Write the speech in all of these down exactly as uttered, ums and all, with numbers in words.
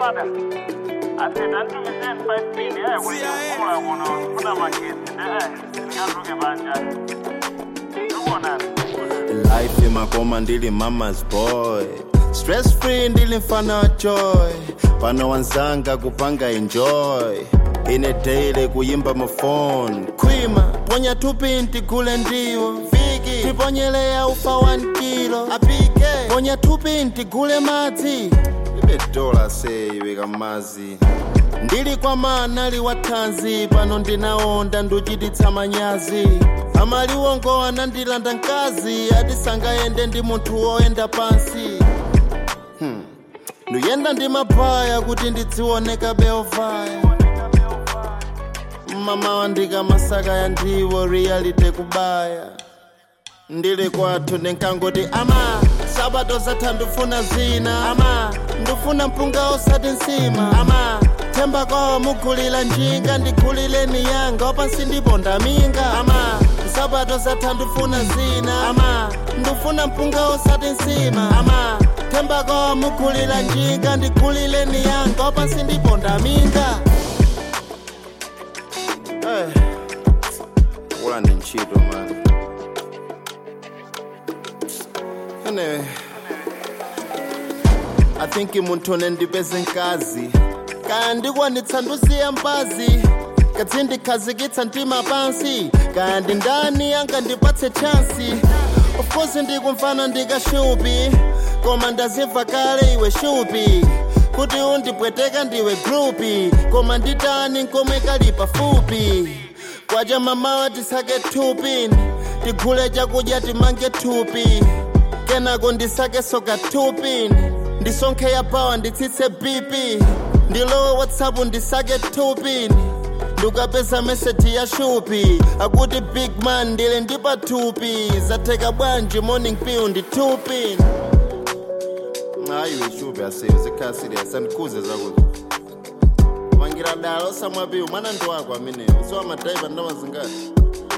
mother. I said, I'm doing the same five feet. Yeah, when you want to put on my kids. Life in my coma ndili mama's boy. Stress free ndili mfana joy. Pano wanzanga kupanga enjoy. In a daily kuyimba my phone. Kwima, ponya tupinti kule ndiwo. Fiki, tiponyelea ufa one kilo. Apike, ponya tupinti kule madzi. Ibe dola say weka mazi. Ndili kwa manali watanzi. Pano ndinaonda nduchititsa manyazi. Amali wongo anandilanda nkazi. Adisanga ende ndi munthu oenda pansi. Hmm. Nduyenda ndi mapaya kuti ndidzioneka beovaya. Mama wandika masaka ya ndiwo reality kubaya. Ndili kwathu ndinkangoti ama sabato zatha ndufuna zina. Ama ndufuna mpunga osati nsima. Ama themba kwa mugulila njinga ndigulileni yanga opansi ndiponda minga. Ama sabato zatha ndufuna zina. Ama ndufuna mpunga osati nsima. Ama themba kwa mugulila njinga ndigulileni yanga opansi ndiponda minga. Hey, wala ndi ntchito man. Anyway, I think munthu nendipeze nkazi. Kaya ndikwanitsa ndusiya mbazi. Katsi ndikhazikitsa mtima pansi. Kaya ndi ndani angandipatse chansi. Of course ndikumfana ndikashupi. Koma ndazimva kale iwe shupi. Kuti undipweteka ndiwe grupi. Koma nditani nkomwe kali pafupi. Kwaja mamawa tisake thupi. Tigule chakudya timange thupi. Kenako ndisake soka thupi. Ndisonkhe ya power nditsitse B P. Ndilowe WhatsApp ndisake thupi. Ndukapeza message ya shupi. Akuti big man ndile ndipa thupi. Zatheka bwanji morning pill ndithupi. Ayi shupi aseyo zikhala serious andikhuze zakuthi. Mangira dala osamwapiwo mwana ndo wako amene. Usiwa madriver ndamazingati.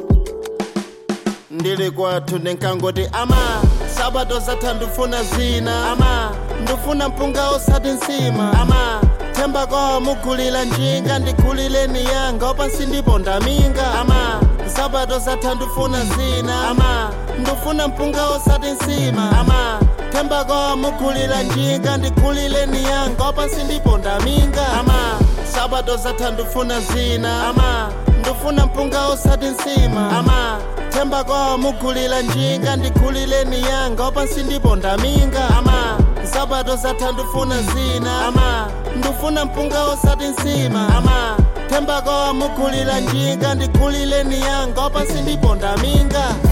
Ndili kwathu ndinkangoti ama sabato zatha ndufuna zina. Ama ndufuna mpunga osati nsima. Ama themba kwa mugulila njinga ndigulileni yanga opansi ndiponda minga. Ama sabato zatha ndufuna zina. Ama ndufuna mpunga osati nsima. Ama themba kwa mugulila njinga ndigulileni yanga opansi ndiponda minga. Ama sabato zatha ndufuna zina. Ama ndufuna mpunga osati nsima. Ama themba kwa mugulila njinga ndigulileni yanga opansi ndiponda minga. Ama sabato zatha ndufuna zina. Ama ndufuna mpunga osati nsima. Ama themba kwa mugulila njinga ndigulileni yanga opansi ndiponda minga.